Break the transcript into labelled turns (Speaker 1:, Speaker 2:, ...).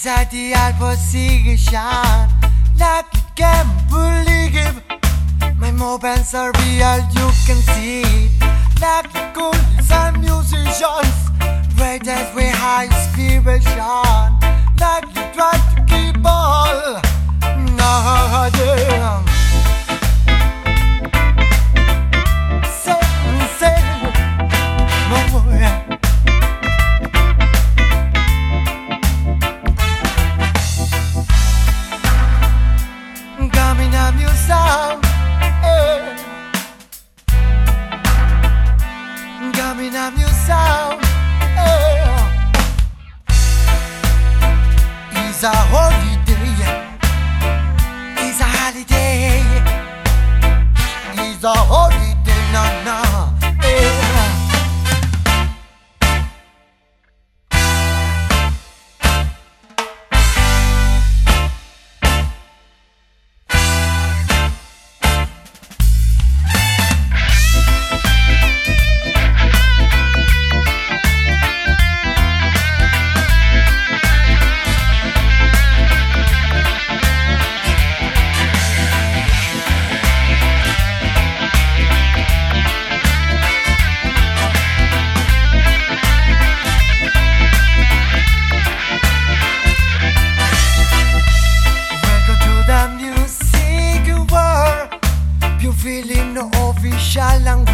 Speaker 1: ideal position, like you can't believe. My movements are real, you can see it. Like the coolest and musicians, greatest with high inspiration. Like you try to keep all, no, damn. It's a holiday, it's a holiday, it's a holiday, no, no, yeah. Feeling no official language.